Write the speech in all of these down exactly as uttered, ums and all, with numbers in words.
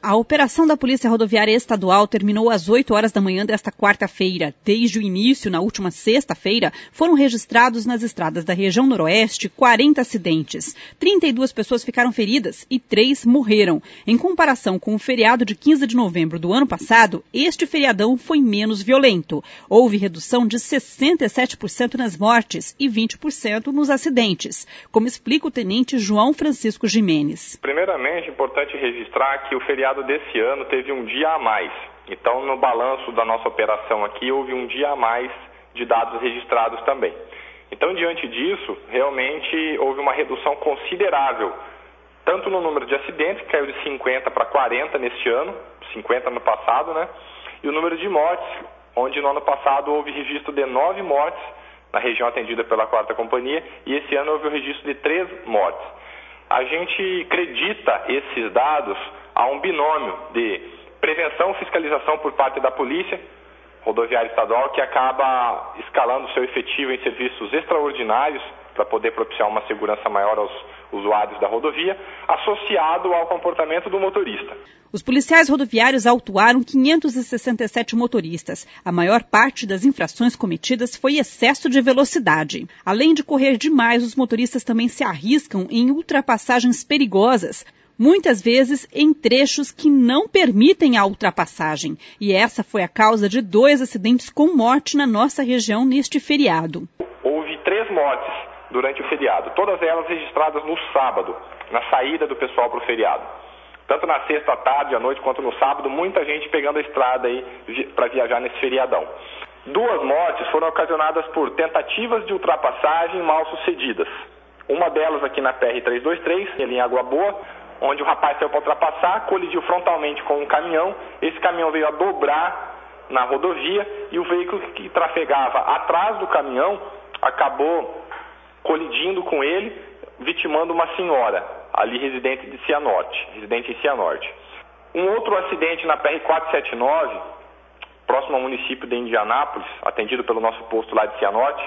A operação da Polícia Rodoviária Estadual terminou às oito horas da manhã desta quarta-feira. Desde o início, na última sexta-feira, foram registrados nas estradas da região noroeste quarenta acidentes. trinta e duas pessoas ficaram feridas e três morreram. Em comparação com o feriado de quinze de novembro do ano passado, este feriadão foi menos violento. Houve redução de sessenta e sete por cento nas mortes e vinte por cento nos acidentes, como explica o tenente João Francisco Gimenez. Primeiramente, é importante registrar que o feriado desse ano teve um dia a mais. Então, no balanço da nossa operação aqui, houve um dia a mais de dados registrados também. Então, diante disso, realmente houve uma redução considerável, tanto no número de acidentes, que caiu de cinquenta para quarenta neste ano, cinquenta no passado, né? E o número de mortes, onde no ano passado houve registro de nove mortes na região atendida pela quarta companhia, e esse ano houve o registro de três mortes. A gente acredita esses dados a um binômio de prevenção e fiscalização por parte da Polícia Rodoviária Estadual, que acaba escalando seu efetivo em serviços extraordinários para poder propiciar uma segurança maior aos usuários da rodovia, associado ao comportamento do motorista. Os policiais rodoviários autuaram quinhentos e sessenta e sete motoristas. A maior parte das infrações cometidas foi excesso de velocidade. Além de correr demais, os motoristas também se arriscam em ultrapassagens perigosas, muitas vezes em trechos que não permitem a ultrapassagem. E essa foi a causa de dois acidentes com morte na nossa região neste feriado. Houve três mortes durante o feriado, todas elas registradas no sábado, na saída do pessoal para o feriado. Tanto na sexta à tarde, à noite, quanto no sábado, muita gente pegando a estrada aí para viajar nesse feriadão. Duas mortes foram ocasionadas por tentativas de ultrapassagem mal sucedidas. Uma delas aqui na P R trezentos e vinte e três, ali em Água Boa, onde o rapaz saiu para ultrapassar, colidiu frontalmente com um caminhão. Esse caminhão veio a dobrar na rodovia e o veículo que trafegava atrás do caminhão acabou colidindo com ele, vitimando uma senhora, ali residente de Cianorte, residente em Cianorte. Um outro acidente na P R quatrocentos e setenta e nove, próximo ao município de Indianápolis, atendido pelo nosso posto lá de Cianorte.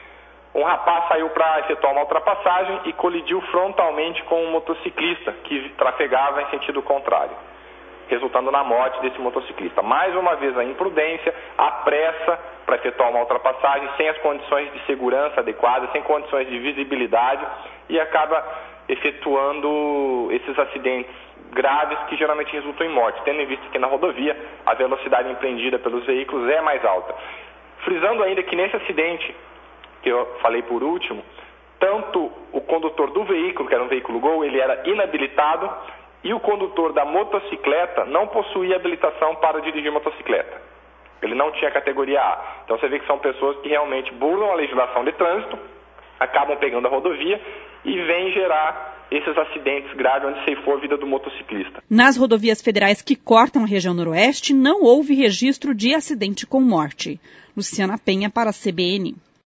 Um rapaz saiu para efetuar uma ultrapassagem e colidiu frontalmente com um motociclista que trafegava em sentido contrário, resultando na morte desse motociclista. Mais uma vez a imprudência, a pressa para efetuar uma ultrapassagem sem as condições de segurança adequadas, sem condições de visibilidade, e acaba efetuando esses acidentes graves que geralmente resultam em morte, tendo em vista que na rodovia a velocidade empreendida pelos veículos é mais alta. Frisando ainda que nesse acidente que eu falei por último, tanto o condutor do veículo, que era um veículo Gol, ele era inabilitado, e o condutor da motocicleta não possuía habilitação para dirigir motocicleta. Ele não tinha categoria A. Então você vê que são pessoas que realmente burlam a legislação de trânsito, acabam pegando a rodovia e vêm gerar esses acidentes graves onde ceifou a vida do motociclista. Nas rodovias federais que cortam a região noroeste, não houve registro de acidente com morte. Luciana Penha para a C B N.